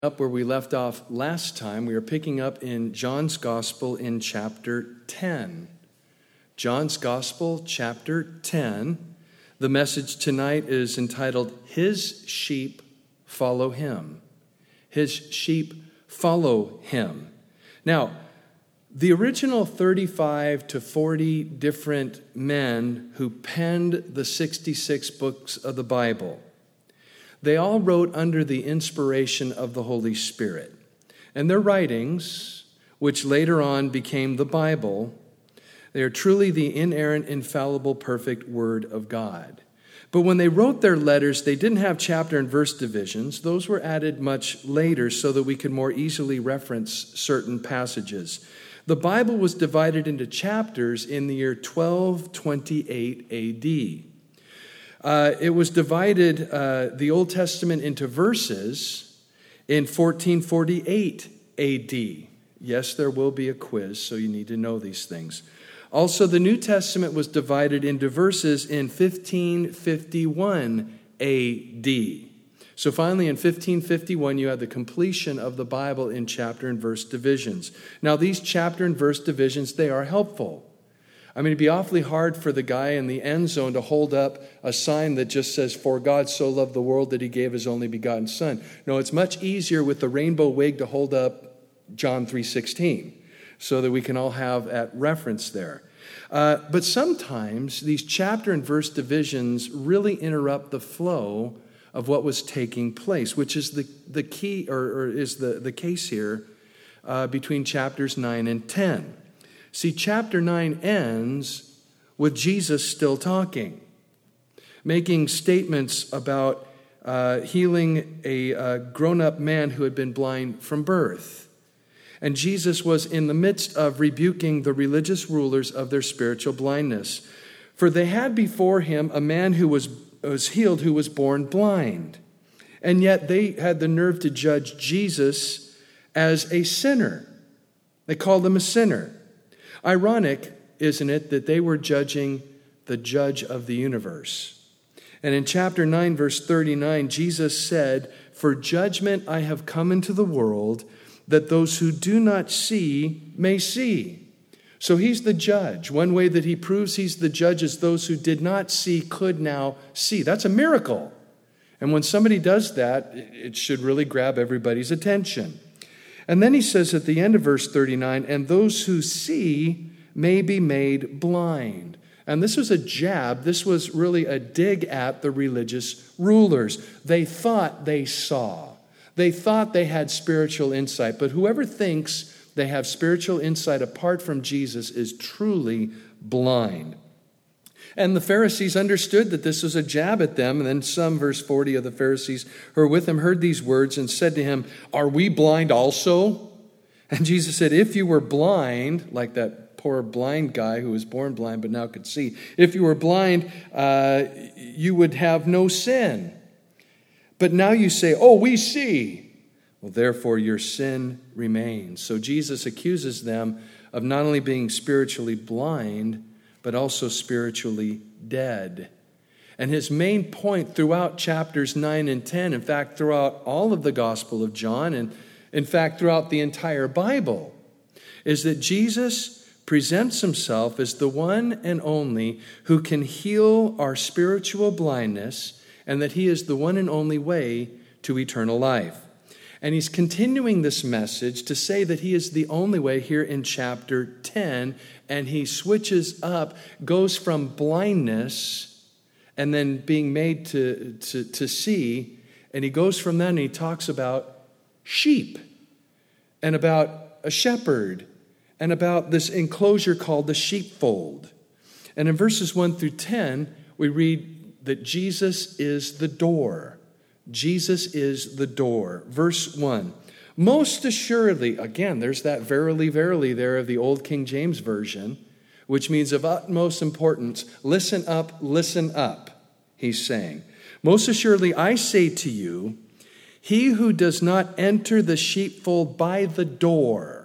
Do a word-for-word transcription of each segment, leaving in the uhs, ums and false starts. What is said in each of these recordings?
Up where we left off last time, we are picking up in John's Gospel in chapter ten. John's Gospel, chapter ten. The message tonight is entitled, His Sheep Follow Him. His sheep follow Him. Now, the original thirty-five to forty different men who penned the sixty-six books of the Bible, they all wrote under the inspiration of the Holy Spirit. And their writings, which later on became the Bible, they are truly the inerrant, infallible, perfect Word of God. But when they wrote their letters, they didn't have chapter and verse divisions. Those were added much later so that we could more easily reference certain passages. The Bible was divided into chapters in the year twelve twenty-eight A D. Uh, it was divided, uh, the Old Testament, into verses in fourteen forty-eight A D. Yes, there will be a quiz, so you need to know these things. Also, the New Testament was divided into verses in fifteen fifty-one A D. So finally, in fifteen fifty-one, you had the completion of the Bible in chapter and verse divisions. Now, these chapter and verse divisions, they are helpful. I mean, it'd be awfully hard for the guy in the end zone to hold up a sign that just says, "For God so loved the world that he gave his only begotten Son." No, it's much easier with the rainbow wig to hold up John three sixteen so that we can all have at reference there. Uh, but sometimes these chapter and verse divisions really interrupt the flow of what was taking place, which is the, the key, or, or is the, the case here uh, between chapters nine and ten. See, chapter nine ends with Jesus still talking, making statements about uh, healing a uh, grown-up man who had been blind from birth. And Jesus was in the midst of rebuking the religious rulers of their spiritual blindness. For they had before him a man who was, was healed who was born blind. And yet they had the nerve to judge Jesus as a sinner. They called him a sinner. Ironic, isn't it, that they were judging the judge of the universe. And in chapter nine, verse thirty-nine, Jesus said, "For judgment I have come into the world, that those who do not see may see." So he's the judge. One way that he proves he's the judge is those who did not see could now see. That's a miracle. And when somebody does that, it should really grab everybody's attention. And then he says at the end of verse thirty-nine, "And those who see may be made blind." And this was a jab. This was really a dig at the religious rulers. They thought they saw. They thought they had spiritual insight. But whoever thinks they have spiritual insight apart from Jesus is truly blind. And the Pharisees understood that this was a jab at them. And then some, verse forty, of the Pharisees who were with him heard these words and said to him, "Are we blind also?" And Jesus said, "If you were blind," like that poor blind guy who was born blind but now could see, "if you were blind, uh, you would have no sin. But now you say, 'Oh, we see.' Well, therefore your sin remains." So Jesus accuses them of not only being spiritually blind, but also spiritually dead. And his main point throughout chapters nine and ten, in fact, throughout all of the Gospel of John, and in fact, throughout the entire Bible, is that Jesus presents himself as the one and only who can heal our spiritual blindness, and that he is the one and only way to eternal life. And he's continuing this message to say that he is the only way here in chapter ten, and he switches up, goes from blindness and then being made to, to, to see, and he goes from that and he talks about sheep and about a shepherd and about this enclosure called the sheepfold. And in verses one through ten, we read that Jesus is the door. Jesus is the door. Verse one, "Most assuredly," again, there's that verily, verily there of the old King James Version, which means of utmost importance. Listen up, listen up, he's saying. "Most assuredly, I say to you, he who does not enter the sheepfold by the door."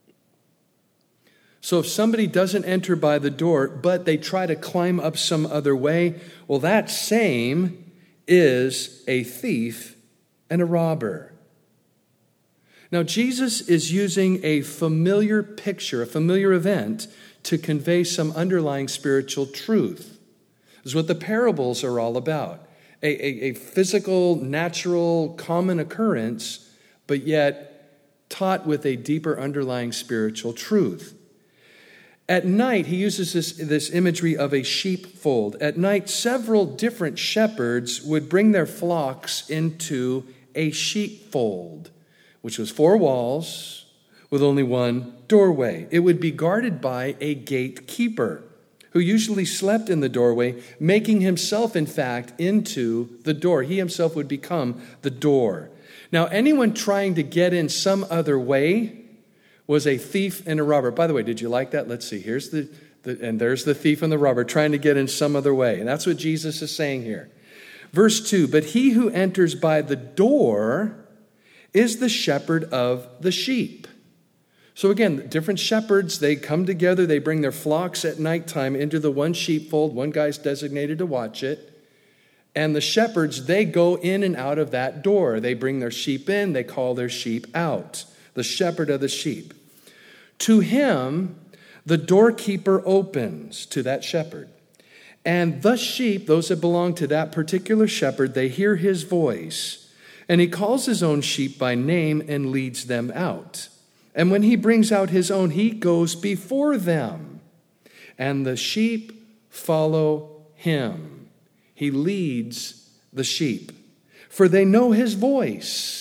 So if somebody doesn't enter by the door, but they try to climb up some other way, well, that same is a thief and a robber. Now, Jesus is using a familiar picture, a familiar event, to convey some underlying spiritual truth. This is what the parables are all about. A, a, a physical, natural, common occurrence, but yet taught with a deeper underlying spiritual truth. At night, he uses this, this imagery of a sheepfold. At night, several different shepherds would bring their flocks into a sheepfold, which was four walls with only one doorway. It would be guarded by a gatekeeper who usually slept in the doorway, making himself, in fact, into the door. He himself would become the door. Now, anyone trying to get in some other way was a thief and a robber. By the way, did you like that? Let's see. Here's the, the and there's the thief and the robber trying to get in some other way. And that's what Jesus is saying here. Verse two, but he who enters by the door is the shepherd of the sheep. So again, different shepherds, they come together, they bring their flocks at nighttime into the one sheepfold. One guy's designated to watch it. And the shepherds, they go in and out of that door. They bring their sheep in, they call their sheep out. The shepherd of the sheep. To him, the doorkeeper opens, to that shepherd. And the sheep, those that belong to that particular shepherd, they hear his voice. And he calls his own sheep by name and leads them out. And when he brings out his own, he goes before them. And the sheep follow him. He leads the sheep, for they know his voice.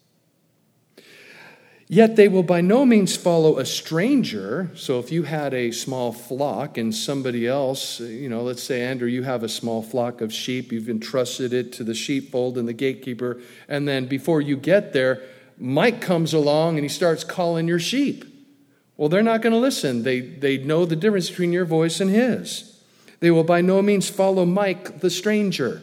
Yet they will by no means follow a stranger. So if you had a small flock and somebody else, you know, let's say, Andrew, you have a small flock of sheep. You've entrusted it to the sheepfold and the gatekeeper. And then before you get there, Mike comes along and he starts calling your sheep. Well, they're not going to listen. They, they know the difference between your voice and his. They will by no means follow Mike, the stranger,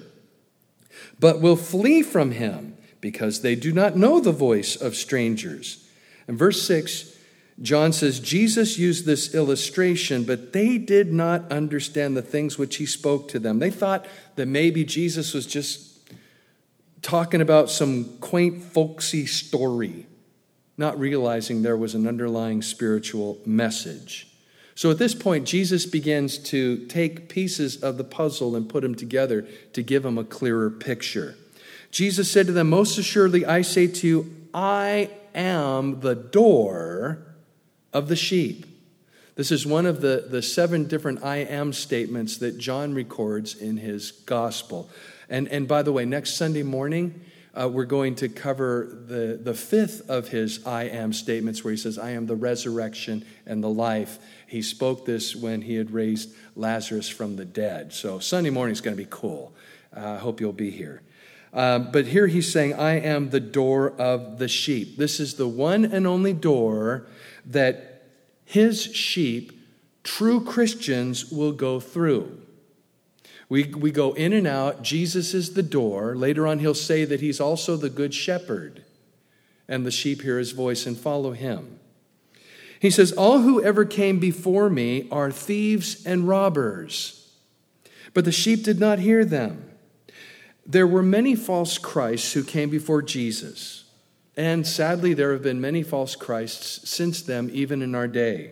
but will flee from him because they do not know the voice of strangers. In verse six, John says, Jesus used this illustration, but they did not understand the things which he spoke to them. They thought that maybe Jesus was just talking about some quaint, folksy story, not realizing there was an underlying spiritual message. So at this point, Jesus begins to take pieces of the puzzle and put them together to give them a clearer picture. Jesus said to them, most assuredly, I say to you, I am the door of the sheep. This is one of the, the seven different I am statements that John records in his gospel. And, and by the way, next Sunday morning, uh, we're going to cover the, the fifth of his I am statements where he says, I am the resurrection and the life. He spoke this when he had raised Lazarus from the dead. So Sunday morning is going to be cool. I uh, hope you'll be here. Uh, but here he's saying, I am the door of the sheep. This is the one and only door that his sheep, true Christians, will go through. We, we go in and out. Jesus is the door. Later on, he'll say that he's also the good shepherd. And the sheep hear his voice and follow him. He says, all who ever came before me are thieves and robbers. But the sheep did not hear them. There were many false Christs who came before Jesus. And sadly, there have been many false Christs since them, even in our day.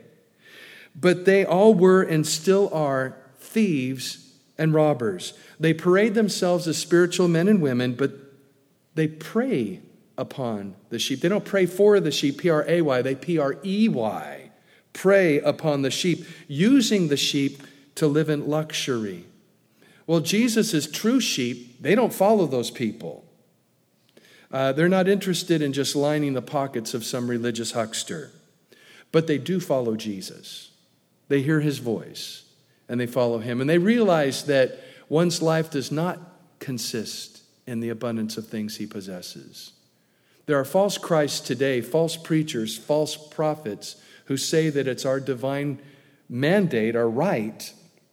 But they all were and still are thieves and robbers. They parade themselves as spiritual men and women, but they prey upon the sheep. They don't pray for the sheep, P R A Y, they P R E Y. Prey upon the sheep, using the sheep to live in luxury. Well, Jesus' true sheep, they don't follow those people. Uh, they're not interested in just lining the pockets of some religious huckster. But they do follow Jesus. They hear his voice, and they follow him. And they realize that one's life does not consist in the abundance of things he possesses. There are false Christs today, false preachers, false prophets, who say that it's our divine mandate, our right,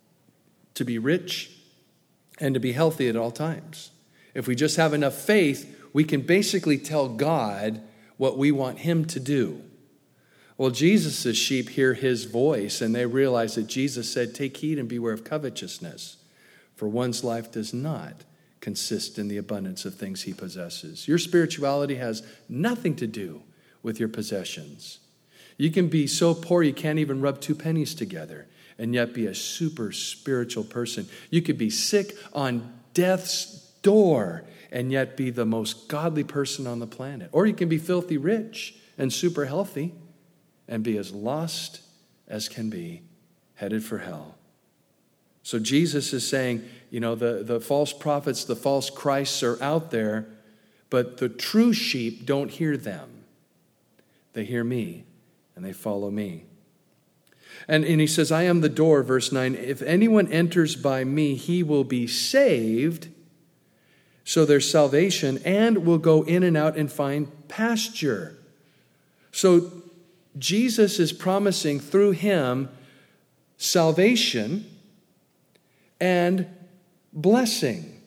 to be rich and to be healthy at all times. If we just have enough faith, we can basically tell God what we want him to do. Well, Jesus' sheep hear his voice, and they realize that Jesus said, take heed and beware of covetousness, for one's life does not consist in the abundance of things he possesses. Your spirituality has nothing to do with your possessions. You can be so poor you can't even rub two pennies together and yet be a super spiritual person. You could be sick on death's door and yet be the most godly person on the planet. Or you can be filthy rich and super healthy and be as lost as can be, headed for hell. So Jesus is saying, you know, the, the false prophets, the false Christs are out there, but the true sheep don't hear them. They hear me, and they follow me. And, and he says, I am the door, verse nine. If anyone enters by me, he will be saved. So there's salvation, and will go in and out and find pasture. So Jesus is promising through him salvation and blessing.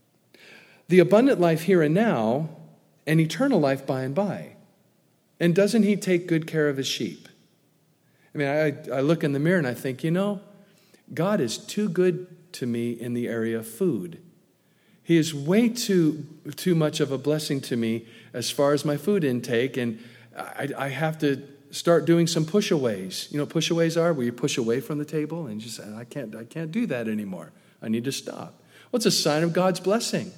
The abundant life here and now, and eternal life by and by. And doesn't he take good care of his sheep? I mean, I, I look in the mirror and I think, you know, God is too good to me in the area of food. He is way too, too much of a blessing to me as far as my food intake, and I, I have to start doing some push-aways. You know what push-aways are? Where you push away from the table and you say, I can't, I can't do that anymore. I need to stop. Well, it's a sign of God's blessing,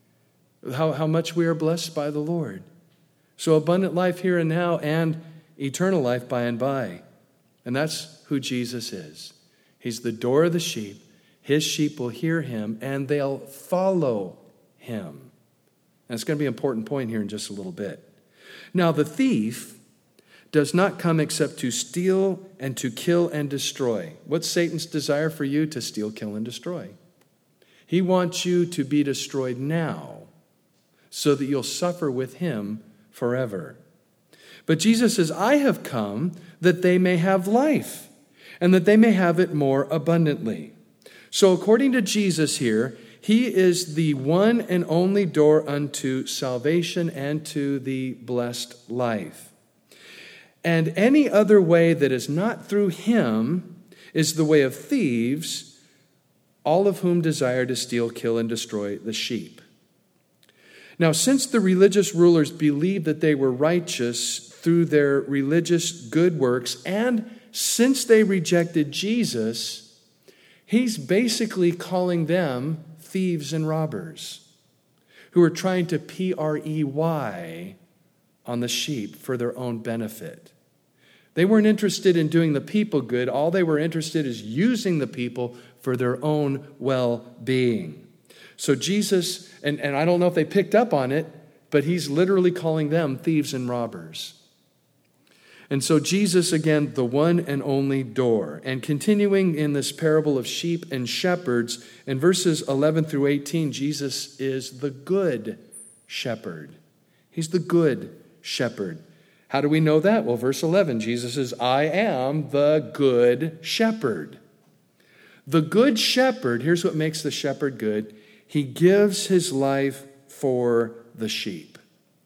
how, how much we are blessed by the Lord. So abundant life here and now and eternal life by and by. And that's who Jesus is. He's the door of the sheep. His sheep will hear him and they'll follow him. And it's going to be an important point here in just a little bit. Now, the thief does not come except to steal and to kill and destroy. What's Satan's desire for you? To steal, kill, and destroy. He wants you to be destroyed now so that you'll suffer with him forever. But Jesus says, I have come that they may have life and that they may have it more abundantly. So according to Jesus here, he is the one and only door unto salvation and to the blessed life. And any other way that is not through him is the way of thieves, all of whom desire to steal, kill, and destroy the sheep. Now, since the religious rulers believed that they were righteous through their religious good works, and since they rejected Jesus, he's basically calling them thieves and robbers who are trying to P R E Y on the sheep for their own benefit. They weren't interested in doing the people good. All they were interested is using the people for their own well-being. So Jesus, and, and I don't know if they picked up on it, but he's literally calling them thieves and robbers. And so Jesus, again, the one and only door. And continuing in this parable of sheep and shepherds, in verses eleven through eighteen, Jesus is the good shepherd. He's the good shepherd. How do we know that? Well, verse eleven, Jesus says, I am the good shepherd. The good shepherd, here's what makes the shepherd good. He gives his life for the sheep.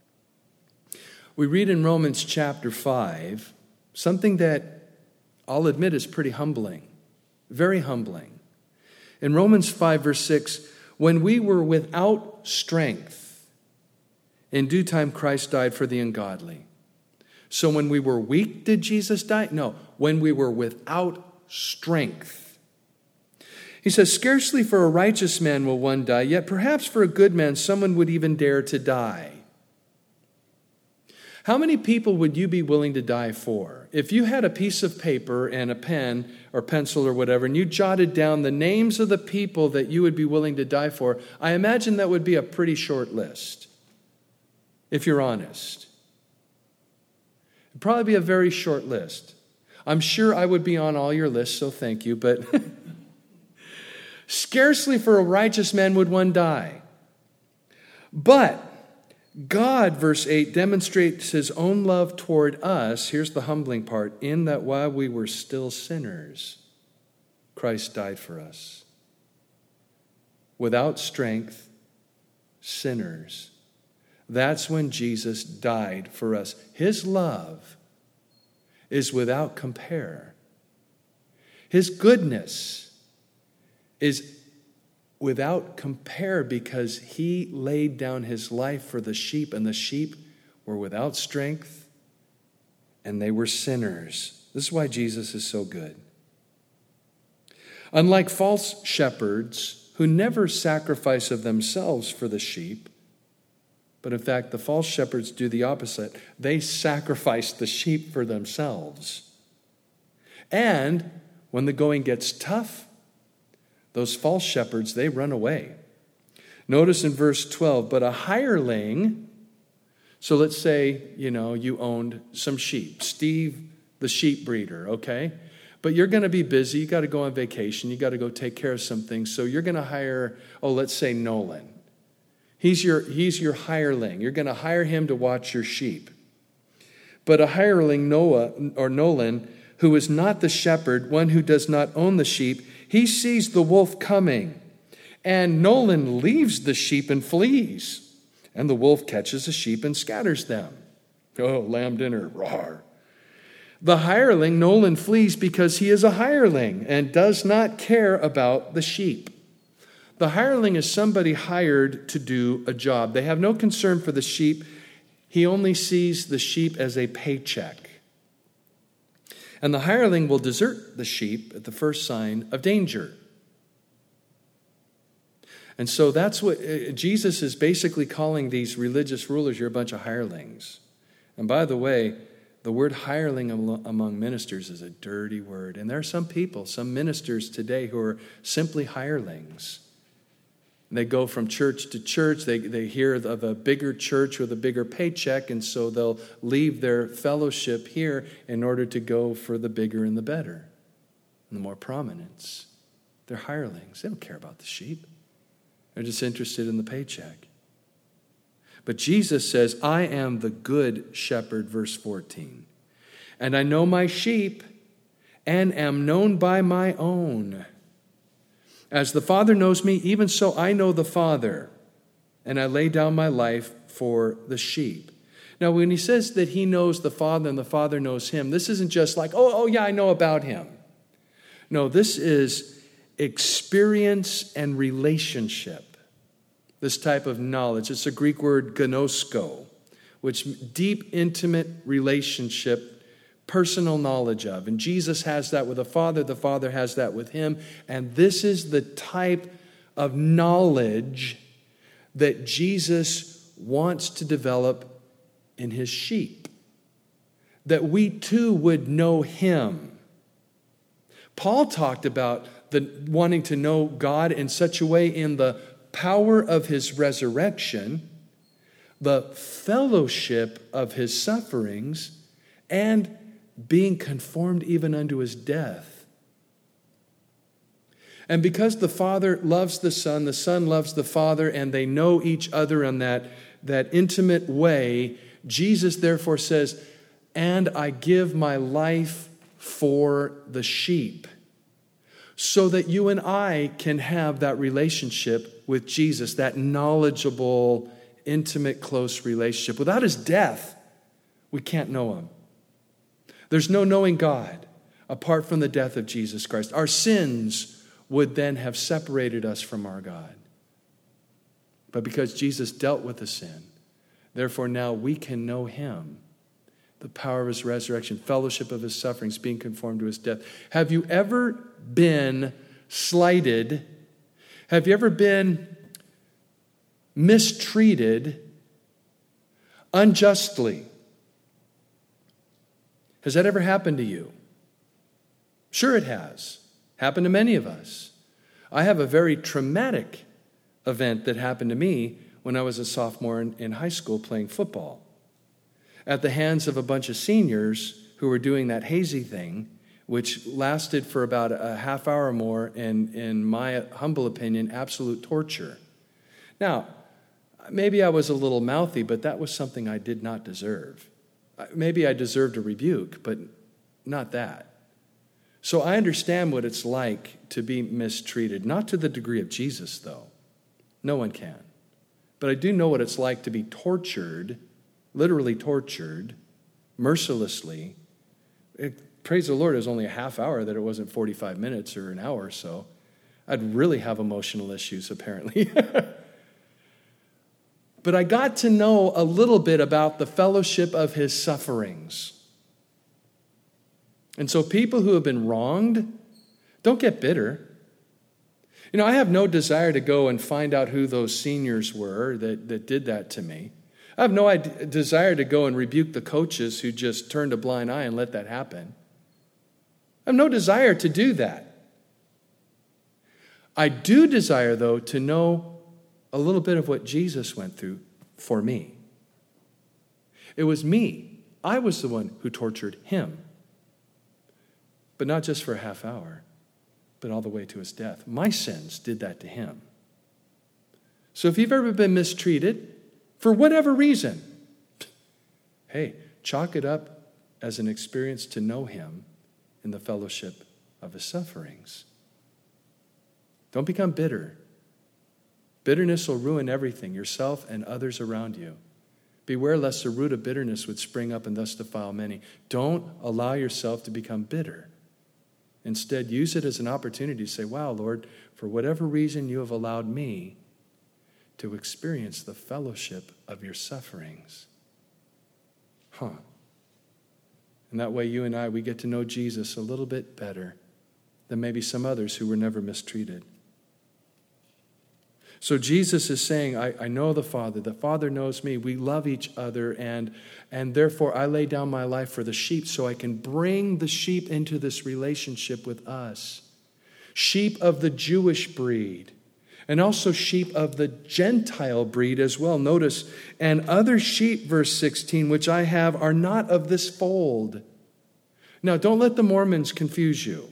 We read in Romans chapter five something that I'll admit is pretty humbling, very humbling. In Romans five, verse six, when we were without strength, in due time Christ died for the ungodly. So when we were weak, did Jesus die? No, when we were without strength. He says, scarcely for a righteous man will one die, yet perhaps for a good man someone would even dare to die. How many people would you be willing to die for? If you had a piece of paper and a pen or pencil or whatever, and you jotted down the names of the people that you would be willing to die for, I imagine that would be a pretty short list, if you're honest. It'd probably be a very short list. I'm sure I would be on all your lists, so thank you, but scarcely for a righteous man would one die. But God, verse eight, demonstrates his own love toward us. Here's the humbling part. In that while we were still sinners, Christ died for us. Without strength, sinners. That's when Jesus died for us. His love is without compare. His goodness is without compare because he laid down his life for the sheep, and the sheep were without strength and they were sinners. This is why Jesus is so good. Unlike false shepherds who never sacrifice of themselves for the sheep, but in fact, the false shepherds do the opposite. They sacrifice the sheep for themselves. And when the going gets tough, those false shepherds, they run away. Notice in verse twelve, but a hireling, so let's say, you know, you owned some sheep. Steve, the sheep breeder, okay? But you're going to be busy. You got to go on vacation. You got to go take care of some things. So you're going to hire, oh, let's say Nolan. He's your, he's your hireling. You're going to hire him to watch your sheep. But a hireling, Noah or Nolan, who is not the shepherd, one who does not own the sheep, he sees the wolf coming. And Nolan leaves the sheep and flees. And the wolf catches the sheep and scatters them. Oh, lamb dinner, roar. The hireling, Nolan, flees because he is a hireling and does not care about the sheep. The hireling is somebody hired to do a job. They have no concern for the sheep. He only sees the sheep as a paycheck. And the hireling will desert the sheep at the first sign of danger. And so that's what uh, Jesus is basically calling these religious rulers. You're a bunch of hirelings. And by the way, the word hireling among ministers is a dirty word. And there are some people, some ministers today who are simply hirelings. They go from church to church. They, they hear of a bigger church with a bigger paycheck, and so they'll leave their fellowship here in order to go for the bigger and the better and the more prominence. They're hirelings. They don't care about the sheep. They're just interested in the paycheck. But Jesus says, I am the good shepherd, verse fourteen. And I know my sheep and am known by my own. As the Father knows me, even so I know the Father, and I lay down my life for the sheep. Now, when he says that he knows the Father and the Father knows him, this isn't just like, oh, oh yeah, I know about him. No, this is experience and relationship, this type of knowledge. It's a Greek word, gnosko, which deep, intimate relationship, personal knowledge of. And Jesus has that with the Father. The Father has that with him. And this is the type of knowledge that Jesus wants to develop in his sheep. That we too would know him. Paul talked about the wanting to know God in such a way in the power of his resurrection, the fellowship of his sufferings, and being conformed even unto his death. And because the Father loves the Son, the Son loves the Father, and they know each other in that, that intimate way, Jesus therefore says, and I give my life for the sheep, so that you and I can have that relationship with Jesus, that knowledgeable, intimate, close relationship. Without his death, we can't know him. There's no knowing God apart from the death of Jesus Christ. Our sins would then have separated us from our God. But because Jesus dealt with the sin, therefore now we can know him. The power of his resurrection, fellowship of his sufferings, being conformed to his death. Have you ever been slighted? Have you ever been mistreated unjustly? Has that ever happened to you? Sure it has. Happened to many of us. I have a very traumatic event that happened to me when I was a sophomore in, in high school playing football. At the hands of a bunch of seniors who were doing that hazy thing, which lasted for about a half hour or more, and in my humble opinion, absolute torture. Now, maybe I was a little mouthy, but that was something I did not deserve. Maybe I deserved a rebuke, but not that. So I understand what it's like to be mistreated. Not to the degree of Jesus, though. No one can. But I do know what it's like to be tortured, literally tortured, mercilessly. It, praise the Lord, it was only a half hour, that it wasn't forty-five minutes or an hour or so. I'd really have emotional issues, apparently. But I got to know a little bit about the fellowship of his sufferings. And so people who have been wronged, don't get bitter. You know, I have no desire to go and find out who those seniors were that, that did that to me. I have no idea, desire to go and rebuke the coaches who just turned a blind eye and let that happen. I have no desire to do that. I do desire, though, to know a little bit of what Jesus went through for me. It was me. I was the one who tortured him. But not just for a half hour, but all the way to his death. My sins did that to him. So if you've ever been mistreated, for whatever reason, hey, chalk it up as an experience to know him in the fellowship of his sufferings. Don't become bitter. Bitterness will ruin everything, yourself and others around you. Beware lest the root of bitterness would spring up and thus defile many. Don't allow yourself to become bitter. Instead, use it as an opportunity to say, wow, Lord, for whatever reason you have allowed me to experience the fellowship of your sufferings. Huh. And that way you and I, we get to know Jesus a little bit better than maybe some others who were never mistreated. So Jesus is saying, I, I know the Father. The Father knows me. We love each other, and, and therefore I lay down my life for the sheep so I can bring the sheep into this relationship with us. Sheep of the Jewish breed, and also sheep of the Gentile breed as well. Notice, and other sheep, verse sixteen, which I have are not of this fold. Now, don't let the Mormons confuse you,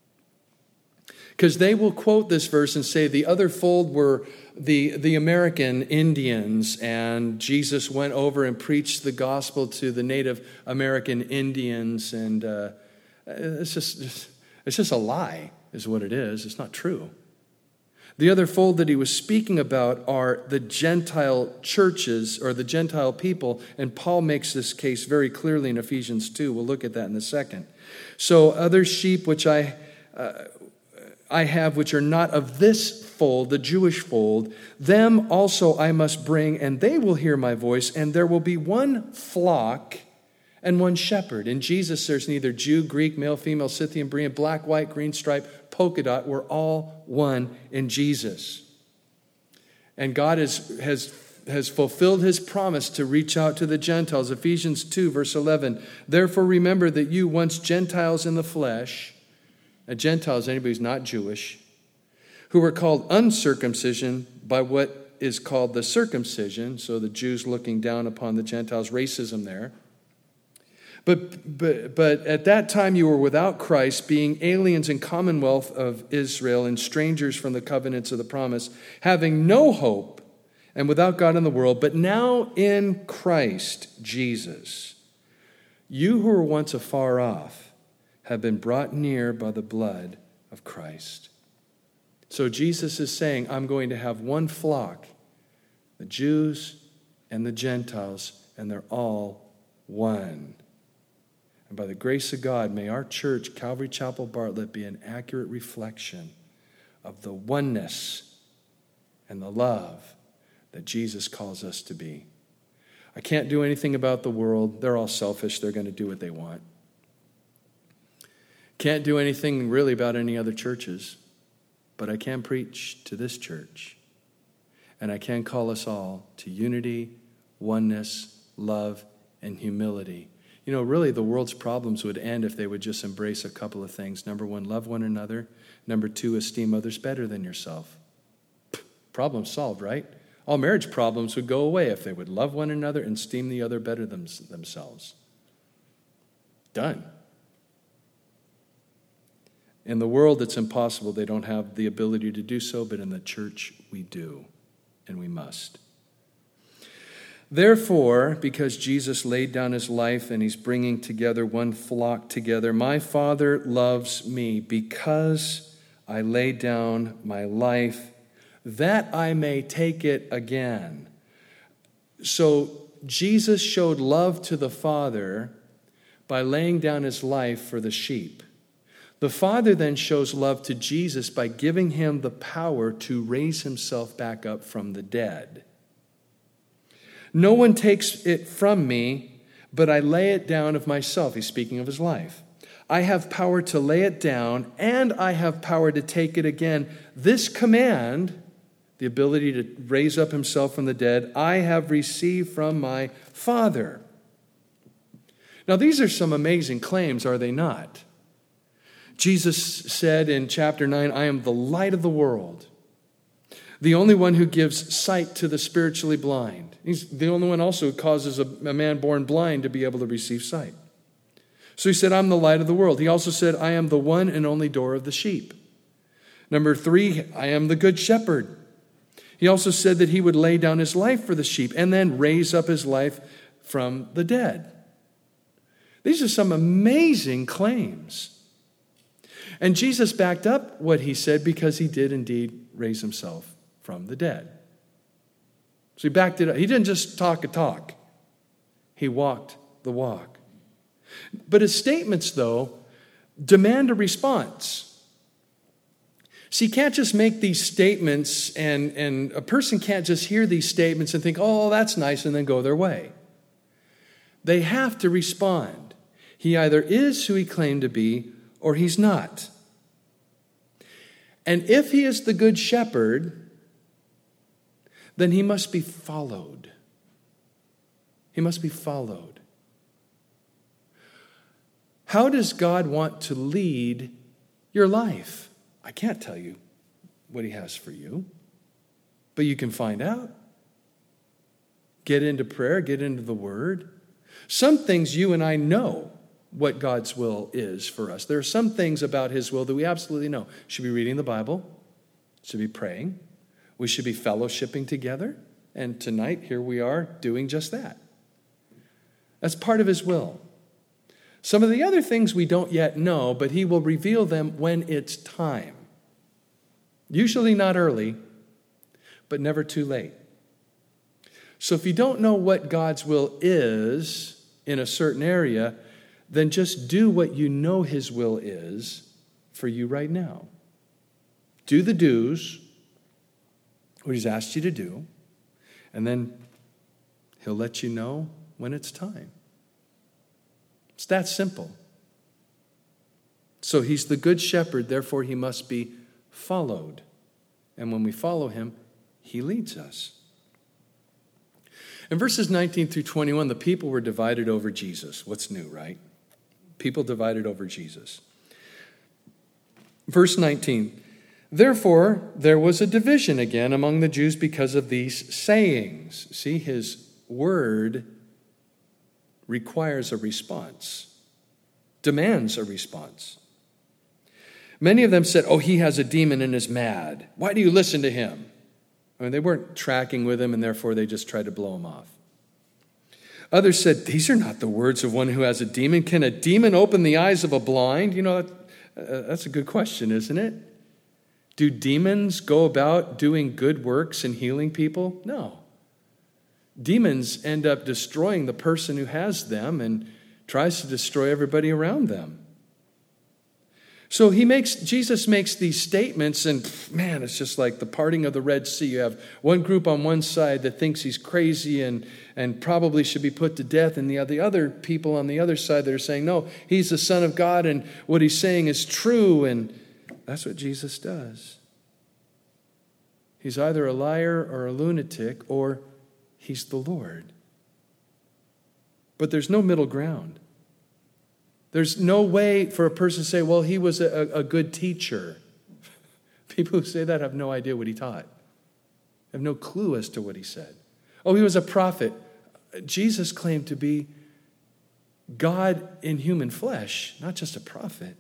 because they will quote this verse and say the other fold were the, the American Indians, and Jesus went over and preached the gospel to the Native American Indians, and uh, it's just it's just a lie, is what it is. It's not true. The other fold that he was speaking about are the Gentile churches, or the Gentile people, and Paul makes this case very clearly in Ephesians two. We'll look at that in a second. So other sheep which I... Uh, I have which are not of this fold, the Jewish fold, them also I must bring, and they will hear my voice, and there will be one flock and one shepherd. In Jesus, there's neither Jew, Greek, male, female, Scythian, Berean, black, white, green stripe, polka dot. We're all one in Jesus. And God is, has, has fulfilled his promise to reach out to the Gentiles. Ephesians two, verse eleven. Therefore remember that you, once Gentiles in the flesh, a Gentile is anybody who's not Jewish, who were called uncircumcision by what is called the circumcision, so the Jews looking down upon the Gentiles, racism there. But, but, but at that time you were without Christ, being aliens in commonwealth of Israel and strangers from the covenants of the promise, having no hope and without God in the world, but now in Christ Jesus, you who were once afar off have been brought near by the blood of Christ. So Jesus is saying, I'm going to have one flock, the Jews and the Gentiles, and they're all one. And by the grace of God, may our church, Calvary Chapel Bartlett, be an accurate reflection of the oneness and the love that Jesus calls us to be. I can't do anything about the world. They're all selfish. They're going to do what they want. Can't do anything really about any other churches, but I can preach to this church. And I can call us all to unity, oneness, love, and humility. You know, really the world's problems would end if they would just embrace a couple of things. Number one, love one another. Number two, esteem others better than yourself. Problem solved, right? All marriage problems would go away if they would love one another and esteem the other better than themselves. Done. In the world, it's impossible. They don't have the ability to do so, but in the church, we do, and we must. Therefore, because Jesus laid down his life and he's bringing together one flock together, my Father loves me because I lay down my life that I may take it again. So Jesus showed love to the Father by laying down his life for the sheep. The Father then shows love to Jesus by giving him the power to raise himself back up from the dead. No one takes it from me, but I lay it down of myself. He's speaking of his life. I have power to lay it down, and I have power to take it again. This command, the ability to raise up himself from the dead, I have received from my Father. Now, these are some amazing claims, are they not? Jesus said in chapter nine, I am the light of the world, the only one who gives sight to the spiritually blind. He's the only one also who causes a, a man born blind to be able to receive sight. So he said, I'm the light of the world. He also said, I am the one and only door of the sheep. Number three, I am the good shepherd. He also said that he would lay down his life for the sheep and then raise up his life from the dead. These are some amazing claims. And Jesus backed up what he said because he did indeed raise himself from the dead. So he backed it up. He didn't just talk a talk. He walked the walk. But his statements, though, demand a response. See, you can't just make these statements, and, and a person can't just hear these statements and think, oh, that's nice, and then go their way. They have to respond. He either is who he claimed to be, or he's not. And if he is the good shepherd, then he must be followed. He must be followed. How does God want to lead your life? I can't tell you what he has for you, but you can find out. Get into prayer, get into the Word. Some things you and I know what God's will is for us. There are some things about his will that we absolutely know. We should be reading the Bible, should be praying, we should be fellowshipping together, and tonight here we are doing just that. That's part of his will. Some of the other things we don't yet know, but he will reveal them when it's time. Usually not early, but never too late. So if you don't know what God's will is in a certain area, then just do what you know his will is for you right now. Do the do's, what he's asked you to do, and then he'll let you know when it's time. It's that simple. So he's the good shepherd, therefore he must be followed. And when we follow him, he leads us. In verses nineteen through twenty-one, the people were divided over Jesus. What's new, right? People divided over Jesus. Verse nineteen, therefore there was a division again among the Jews because of these sayings. See, his word requires a response, demands a response. Many of them said, oh, he has a demon and is mad. Why do you listen to him? I mean, they weren't tracking with him, and therefore they just tried to blow him off. Others said, these are not the words of one who has a demon. Can a demon open the eyes of a blind? You know, that's a good question, isn't it? Do demons go about doing good works and healing people? No. Demons end up destroying the person who has them and tries to destroy everybody around them. So he makes, Jesus makes these statements, and man, it's just like the parting of the Red Sea. You have one group on one side that thinks he's crazy and, and probably should be put to death, and the, the other people on the other side that are saying, no, he's the Son of God, and what he's saying is true, and that's what Jesus does. He's either a liar or a lunatic, or he's the Lord. But there's no middle ground. There's no way for a person to say, well, he was a, a good teacher. People who say that have no idea what he taught. Have no clue as to what he said. Oh, he was a prophet. Jesus claimed to be God in human flesh, not just a prophet.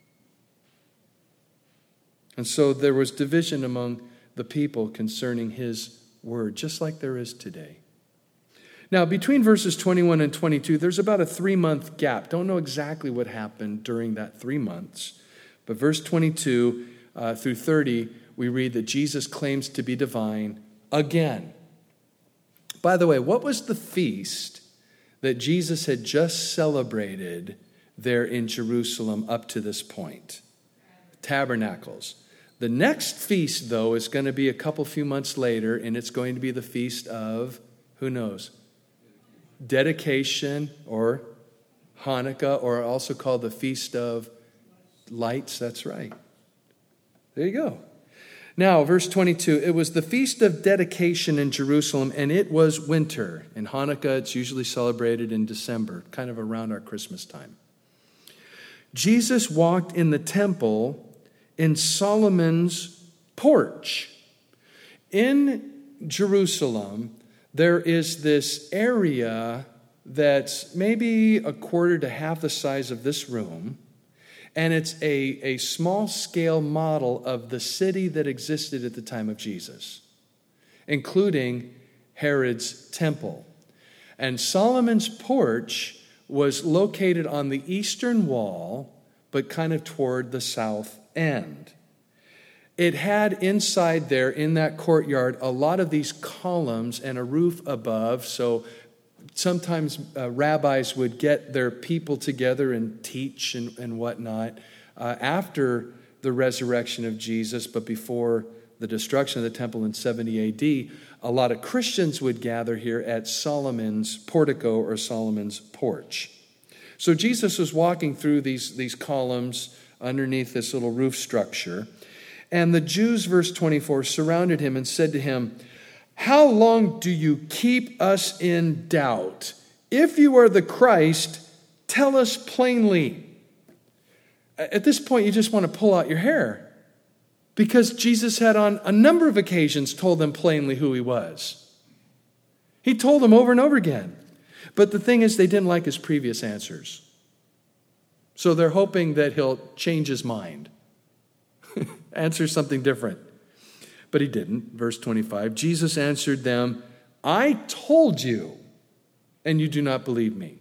And so there was division among the people concerning his word, just like there is today. Now, between verses twenty-one and twenty-two, there's about a three-month gap. Don't know exactly what happened during that three months. But verse twenty-two uh, through thirty, we read that Jesus claims to be divine again. By the way, what was the feast that Jesus had just celebrated there in Jerusalem up to this point? Tabernacles. The next feast, though, is going to be a couple few months later, and it's going to be the feast of, who knows? Dedication or Hanukkah, or also called the Feast of Lights. That's right. There you go. Now, verse twenty-two, it was the Feast of Dedication in Jerusalem, and it was winter. In Hanukkah, it's usually celebrated in December, kind of around our Christmas time. Jesus walked in the temple in Solomon's porch. In Jerusalem, there is this area that's maybe a quarter to half the size of this room, and it's a, a small-scale model of the city that existed at the time of Jesus, including Herod's temple. And Solomon's porch was located on the eastern wall, but kind of toward the south end. It had inside there, in that courtyard, a lot of these columns and a roof above, so sometimes uh, rabbis would get their people together and teach and, and whatnot uh, after the resurrection of Jesus, but before the destruction of the temple in seventy A D, a lot of Christians would gather here at Solomon's portico or Solomon's porch. So Jesus was walking through these, these columns underneath this little roof structure, and the Jews, verse twenty-four, surrounded him and said to him, "How long do you keep us in doubt? If you are the Christ, tell us plainly." At this point, you just want to pull out your hair, because Jesus had on a number of occasions told them plainly who he was. He told them over and over again. But the thing is, they didn't like his previous answers. So they're hoping that he'll change his mind, answer something different. But he didn't. Verse twenty-five, Jesus answered them, "I told you, and you do not believe me.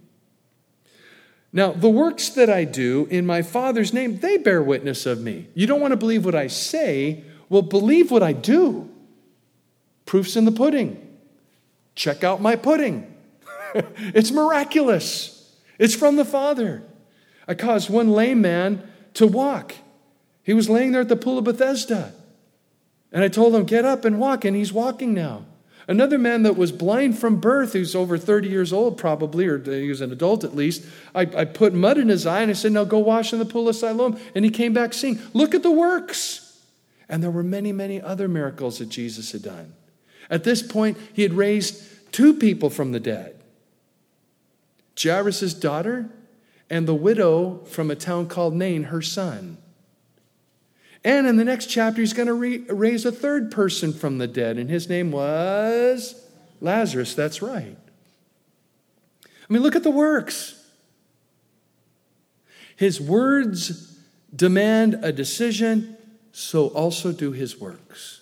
Now, the works that I do in my Father's name, they bear witness of me. You don't want to believe what I say? Well, believe what I do. Proof's in the pudding. Check out my pudding. It's miraculous. It's from the Father. I caused one lame man to walk. He was laying there at the pool of Bethesda. And I told him, get up and walk, and he's walking now. Another man that was blind from birth, who's over thirty years old probably, or he was an adult at least, I, I put mud in his eye and I said, now go wash in the pool of Siloam. And he came back seeing. Look at the works. And there were many, many other miracles that Jesus had done. At this point, he had raised two people from the dead. Jairus' daughter and the widow from a town called Nain, her son. And in the next chapter, he's going to re- raise a third person from the dead, and his name was Lazarus. That's right. I mean, look at the works. His words demand a decision, so also do his works.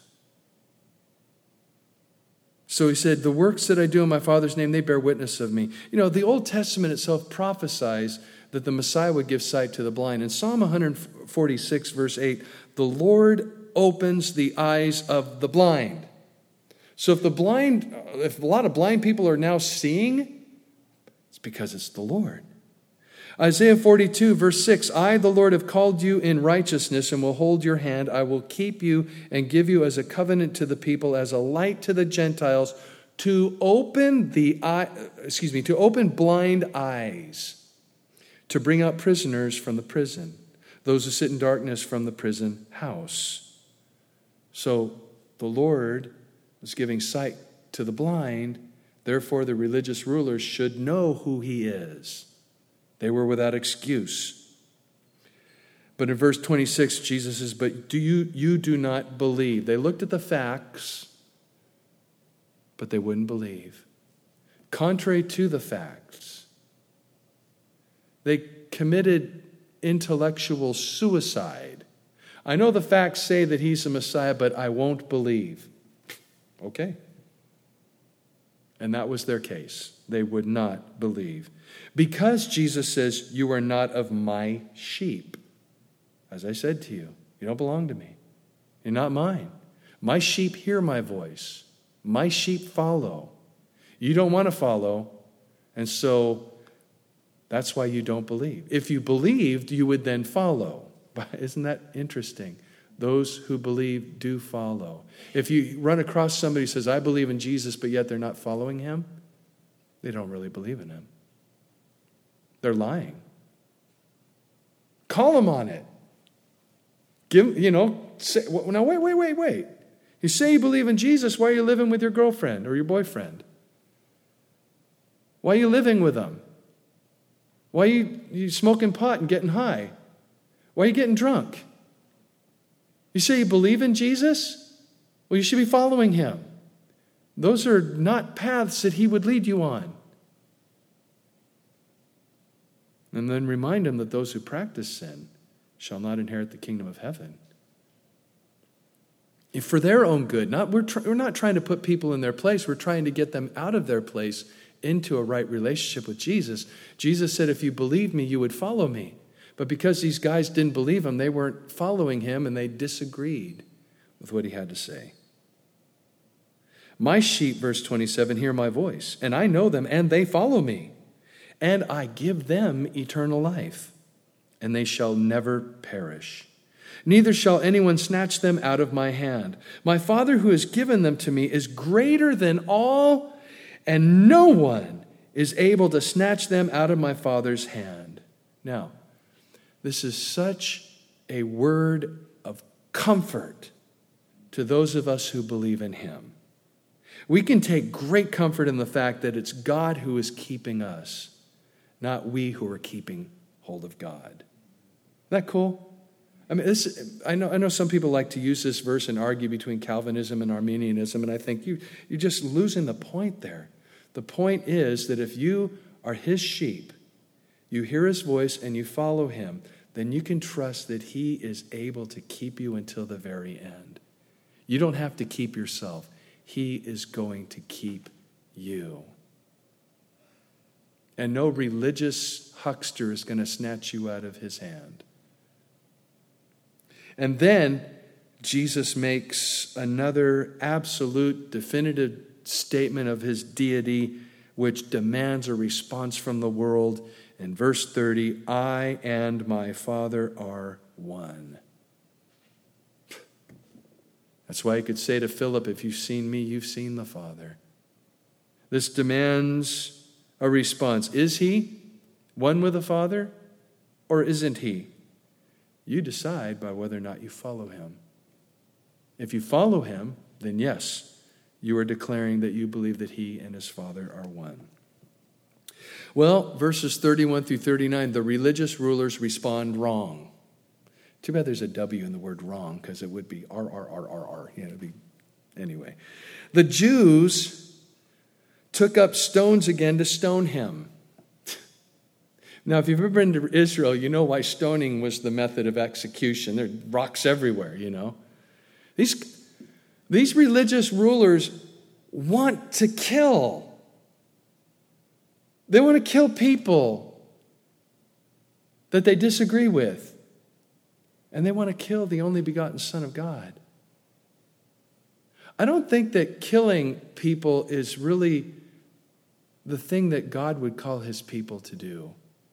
So he said, the works that I do in my Father's name, they bear witness of me. You know, the Old Testament itself prophesies that the Messiah would give sight to the blind. In Psalm one forty-six, verse eight, the Lord opens the eyes of the blind. So if the blind, if a lot of blind people are now seeing, it's because it's the Lord. Isaiah forty-two, verse six, I, the Lord, have called you in righteousness and will hold your hand. I will keep you and give you as a covenant to the people, as a light to the Gentiles, to open the eye, excuse me, to open blind eyes, to bring out prisoners from the prison, those who sit in darkness from the prison house. So the Lord was giving sight to the blind. Therefore, the religious rulers should know who he is. They were without excuse. But in verse twenty-six, Jesus says, but do you, you do not believe. They looked at the facts, but they wouldn't believe. Contrary to the facts, they committed intellectual suicide. I know the facts say that he's the Messiah, but I won't believe. Okay. And that was their case. They would not believe. Because Jesus says, you are not of my sheep. As I said to you, you don't belong to me. You're not mine. My sheep hear my voice. My sheep follow. You don't want to follow, and so that's why you don't believe. If you believed, you would then follow. Isn't that interesting? Those who believe do follow. If you run across somebody who says, I believe in Jesus, but yet they're not following him, they don't really believe in him. they're lying. Call them on it. Give, you know, say, now wait, wait, wait, wait. You say you believe in Jesus, why are you living with your girlfriend or your boyfriend? Why are you living with them? Why are you, you smoking pot and getting high? Why are you getting drunk? You say you believe in Jesus? Well, you should be following him. Those are not paths that he would lead you on. And then remind him that those who practice sin shall not inherit the kingdom of heaven. If for their own good, not we're, tr- we're not trying to put people in their place. We're trying to get them out of their place into a right relationship with Jesus. Jesus said, if you believe me, you would follow me. But because these guys didn't believe him, they weren't following him, and they disagreed with what he had to say. My sheep, verse twenty-seven, hear my voice, and I know them, and they follow me. And I give them eternal life, and they shall never perish. Neither shall anyone snatch them out of my hand. My Father who has given them to me is greater than all, and no one is able to snatch them out of my Father's hand. Now, this is such a word of comfort to those of us who believe in him. We can take great comfort in the fact that it's God who is keeping us, not we who are keeping hold of God. Isn't that cool? I mean, this, I know I know some people like to use this verse and argue between Calvinism and Arminianism, and I think you, you're just losing the point there. The point is that if you are his sheep, you hear his voice and you follow him, then you can trust that he is able to keep you until the very end. You don't have to keep yourself. He is going to keep you. And no religious huckster is going to snatch you out of his hand. And then Jesus makes another absolute, definitive statement of his deity, which demands a response from the world. In verse thirty, I and my Father are one. That's why he could say to Philip, if you've seen me, you've seen the Father. This demands a response. Is he one with the Father, or isn't he? You decide by whether or not you follow him. If you follow him, then yes, you are declaring that you believe that he and his Father are one. Well, verses thirty-one through thirty-nine, the religious rulers respond wrong. Too bad there's a W in the word wrong, because it would be R, R, R, R, R. Yeah, it'd be, anyway. The Jews took up stones again to stone him. Now, if you've ever been to Israel, you know why stoning was the method of execution. There are rocks everywhere, you know. These, these religious rulers want to kill. They want to kill people that they disagree with. And they want to kill the only begotten Son of God. I don't think that killing people is really the thing that God would call his people to do.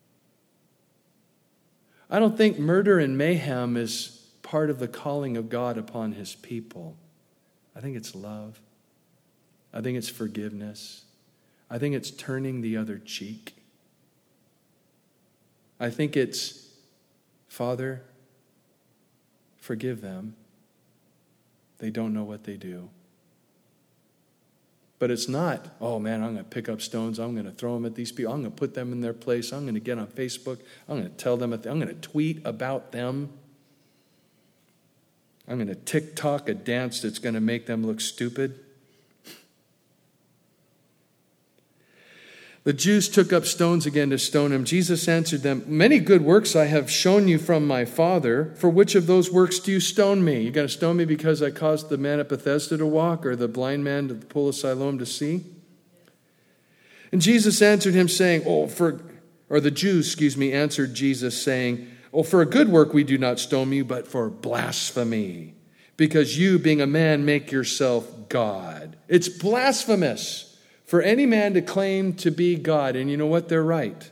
I don't think murder and mayhem is part of the calling of God upon his people. I think it's love. I think it's forgiveness. I think it's turning the other cheek. I think it's, Father, forgive them. They don't know what they do. But it's not, oh man, I'm going to pick up stones. I'm going to throw them at these people. I'm going to put them in their place. I'm going to get on Facebook. I'm going to tell them, I'm going to tweet about them. I'm going to TikTok a dance that's going to make them look stupid. The Jews took up stones again to stone him. Jesus answered them, many good works I have shown you from my Father. For which of those works do you stone me? You going to stone me because I caused the man at Bethesda to walk, or the blind man at the pool of Siloam to see? And Jesus answered him, saying, Oh, for, or the Jews, excuse me, answered Jesus, saying, Oh, for a good work we do not stone you, but for blasphemy, because you, being a man, make yourself God. It's blasphemous for any man to claim to be God. And you know what? They're right.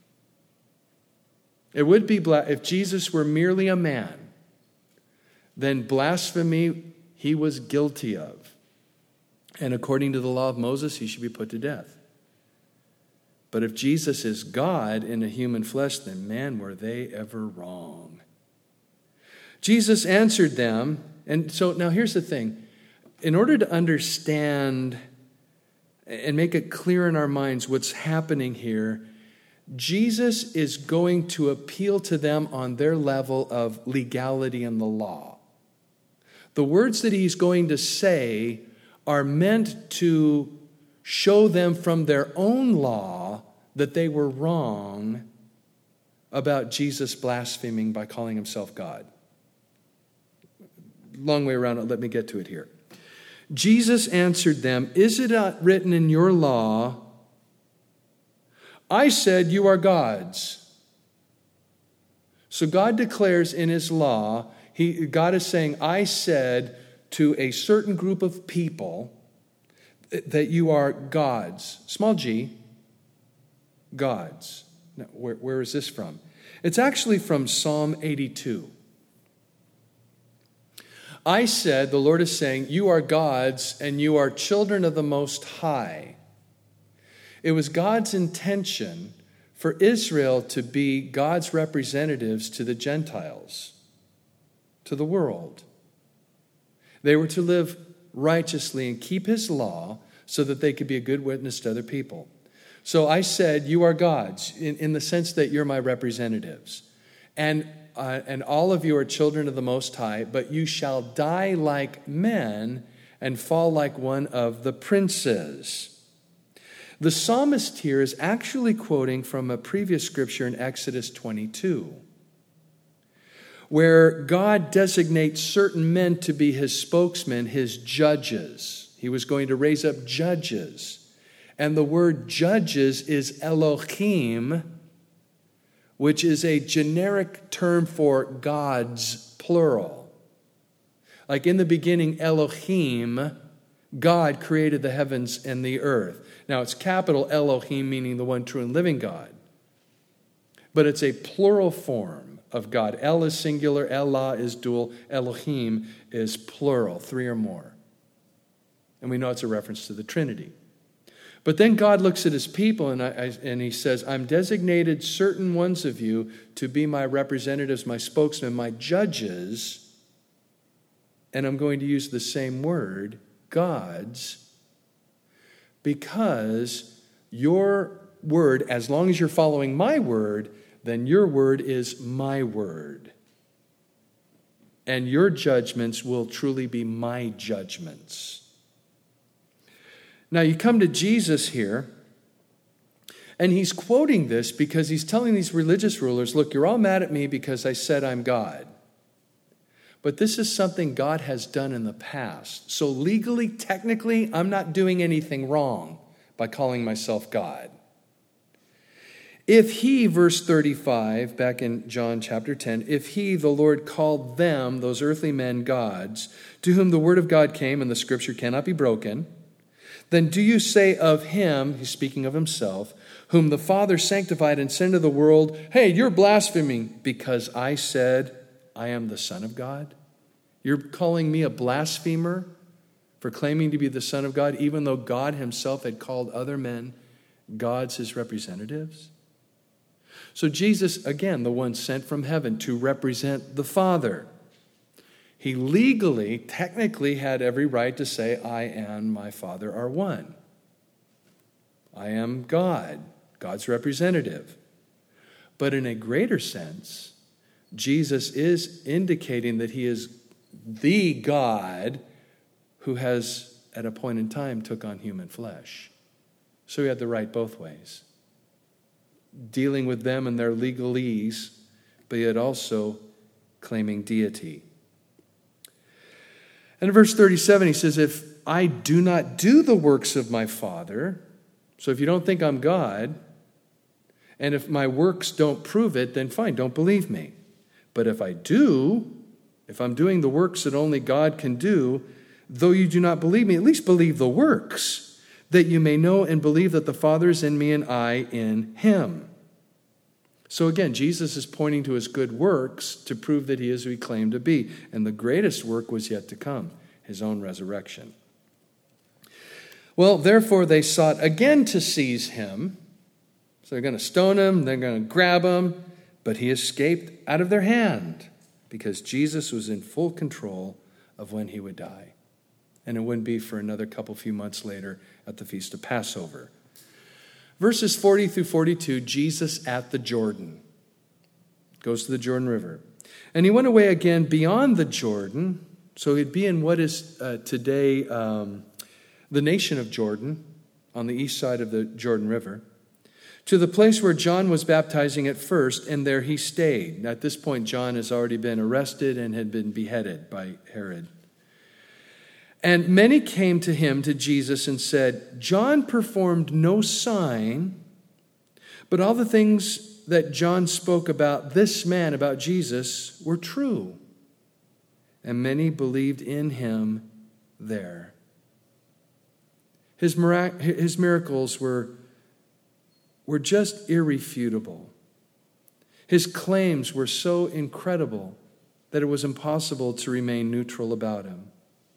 It would be, if Jesus were merely a man, then blasphemy he was guilty of. And according to the law of Moses, he should be put to death. But if Jesus is God in a human flesh, then man, were they ever wrong. Jesus answered them, and so now here's the thing. In order to understand and make it clear in our minds what's happening here, Jesus is going to appeal to them on their level of legality and the law. The words that he's going to say are meant to show them from their own law that they were wrong about Jesus blaspheming by calling himself God. Long way around, let me get to it here. Jesus answered them, "Is it not written in your law, I said you are gods?" So God declares in his law, he, God is saying, I said to a certain group of people that you are gods. Small g, gods. Now, where, where is this from? It's actually from Psalm eighty-two. I said, the Lord is saying, you are gods and you are children of the Most High. It was God's intention for Israel to be God's representatives to the Gentiles, to the world. They were to live righteously and keep his law so that they could be a good witness to other people. So I said, you are gods, in, in the sense that you're my representatives. And, uh, and all of you are children of the Most High, but you shall die like men and fall like one of the princes. The psalmist here is actually quoting from a previous scripture in Exodus twenty-two, where God designates certain men to be his spokesmen, his judges. He was going to raise up judges. And the word judges is Elohim, which is a generic term for gods, plural. Like in the beginning, Elohim, God created the heavens and the earth. Now it's capital Elohim, meaning the one true and living God. But it's a plural form of God. El is singular, Elah is dual, Elohim is plural, three or more. And we know it's a reference to the Trinity. But then God looks at his people and, I, I, and he says, I'm designated certain ones of you to be my representatives, my spokesmen, my judges. And I'm going to use the same word, gods, because your word, as long as you're following my word, then your word is my word. And your judgments will truly be my judgments. Now you come to Jesus here, and he's quoting this because he's telling these religious rulers, look, you're all mad at me because I said I'm God. But this is something God has done in the past. So legally, technically, I'm not doing anything wrong by calling myself God. If he, verse thirty-five, back in John chapter ten, if he, the Lord, called them, those earthly men, gods, to whom the word of God came and the scripture cannot be broken, then do you say of him, he's speaking of himself, whom the Father sanctified and sent into the world, hey, you're blaspheming because I said I am the Son of God? You're calling me a blasphemer for claiming to be the Son of God, even though God himself had called other men gods, his representatives? So Jesus, again, the one sent from heaven to represent the Father. He legally, technically had every right to say, I and my Father are one. I am God, God's representative. But in a greater sense, Jesus is indicating that he is the God who has, at a point in time, took on human flesh. So he had the right both ways. Dealing with them and their legalese, but yet also claiming deity. And in verse thirty-seven, he says, if I do not do the works of my Father, so if you don't think I'm God, and if my works don't prove it, then fine, don't believe me. But if I do, if I'm doing the works that only God can do, though you do not believe me, at least believe the works, that you may know and believe that the Father is in me and I in him. So again, Jesus is pointing to his good works to prove that he is who he claimed to be. And the greatest work was yet to come, his own resurrection. Well, therefore they sought again to seize him, So they're going to stone him, they're going to grab him, but he escaped out of their hand because Jesus was in full control of when he would die. And it wouldn't be for another couple few months later at the Feast of Passover. Verses forty through forty-two, Jesus at the Jordan. Goes to the Jordan River. And he went away again beyond the Jordan. So he'd be in what is uh, today um, the nation of Jordan, on the east side of the Jordan River, to the place where John was baptizing at first, and there he stayed. At this point, John has already been arrested and had been beheaded by Herod. And many came to him, to Jesus, and said, John performed no sign, but all the things that John spoke about this man, about Jesus, were true. And many believed in him there. His, mirac- his miracles were, were just irrefutable. His claims were so incredible that it was impossible to remain neutral about him.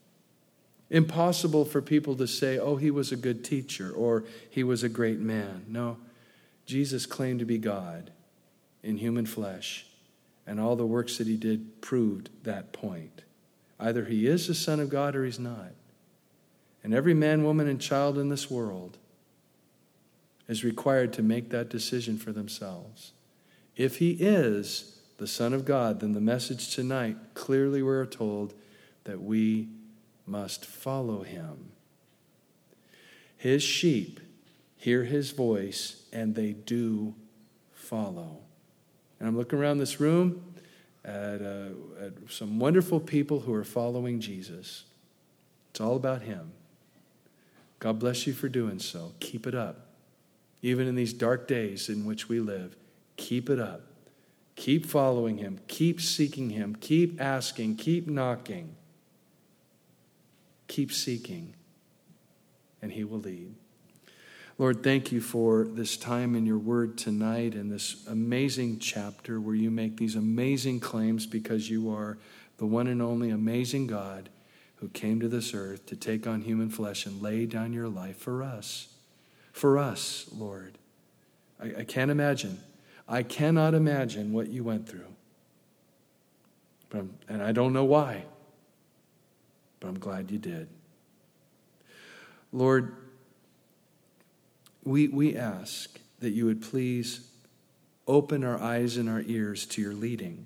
Impossible for people to say, oh, he was a good teacher or he was a great man. No, Jesus claimed to be God in human flesh, and all the works that he did proved that point. Either he is the Son of God or he's not. And every man, woman, and child in this world is required to make that decision for themselves. If he is the Son of God, then the message tonight, clearly we're told that we must follow him. His sheep hear his voice, and they do follow. And I'm looking around this room at, uh, at some wonderful people who are following Jesus. It's all about him. God bless you for doing so. Keep it up. Even in these dark days in which we live, keep it up. Keep following him. Keep seeking him. Keep asking. Keep knocking. Keep seeking, and he will lead. Lord, thank you for this time in your word tonight and this amazing chapter where you make these amazing claims because you are the one and only amazing God who came to this earth to take on human flesh and lay down your life for us. For us, Lord. I, I can't imagine. I cannot imagine what you went through. But I'm, and I don't know why. But I'm glad you did. Lord, we, we ask that you would please open our eyes and our ears to your leading.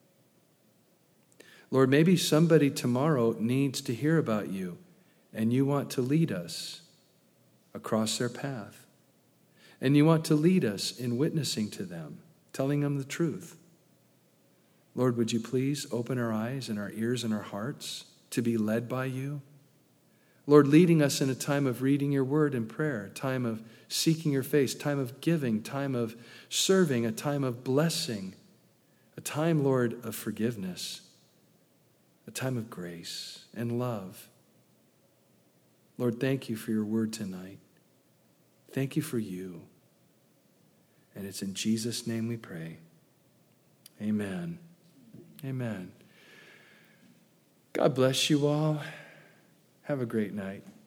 Lord, maybe somebody tomorrow needs to hear about you, and you want to lead us across their path. And you want to lead us in witnessing to them, telling them the truth. Lord, would you please open our eyes and our ears and our hearts to be led by you? Lord, leading us in a time of reading your word and prayer, time of seeking your face, time of giving, time of serving, a time of blessing, a time, Lord, of forgiveness, a time of grace and love. Lord, thank you for your word tonight. Thank you for you. And it's in Jesus' name we pray. Amen. Amen. God bless you all. Have a great night.